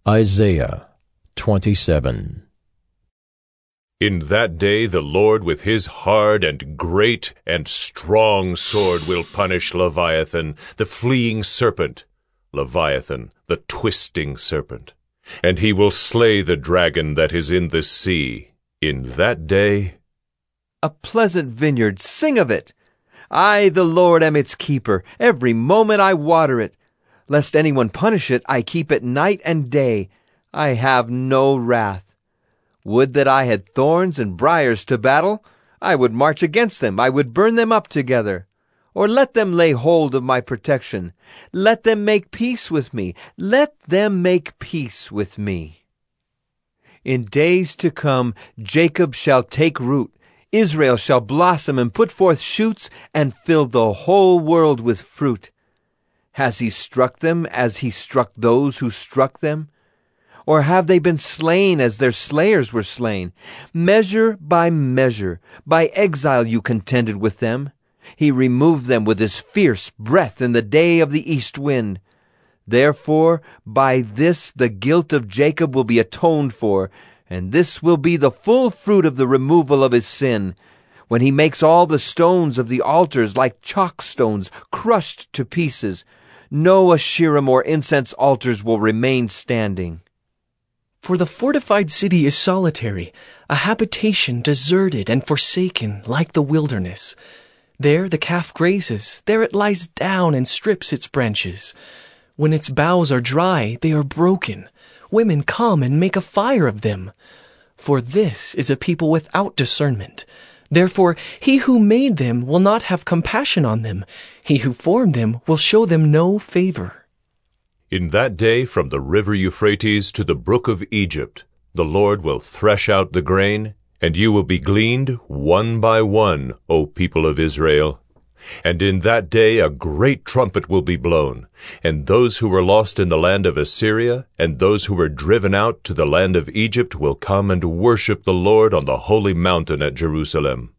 Isaiah 27. In that day the Lord with his hard and great and strong sword will punish Leviathan, the fleeing serpent, Leviathan, the twisting serpent. And he will slay the dragon that is in the sea. In that day, a pleasant vineyard, sing of it. I, the Lord, am its keeper. Every moment I water it. Lest anyone punish it, I keep it night and day. I have no wrath. Would that I had thorns and briars to battle. I would march against them. I would burn them up together. Or let them lay hold of my protection. Let them make peace with me. Let them make peace with me. In days to come, Jacob shall take root. Israel shall blossom and put forth shoots and fill the whole world with fruit. Has he struck them as he struck those who struck them? Or have they been slain as their slayers were slain? Measure, by exile you contended with them. He removed them with his fierce breath in the day of the east wind. Therefore, by this the guilt of Jacob will be atoned for, and this will be the full fruit of the removal of his sin, when he makes all the stones of the altars like chalk stones crushed to pieces. No Asherim or incense altars will remain standing. For the fortified city is solitary, a habitation deserted and forsaken like the wilderness. There the calf grazes, there it lies down and strips its branches. When its boughs are dry, they are broken. Women come and make a fire of them. For this is a people without discernment. Therefore, he who made them will not have compassion on them. He who formed them will show them no favor. in that day from the river Euphrates to the brook of Egypt, the Lord will thresh out the grain, and you will be gleaned one by one, O people of Israel. And in that day a great trumpet will be blown, and those who were lost in the land of Assyria, and those who were driven out to the land of Egypt will come and worship the Lord on the holy mountain at Jerusalem.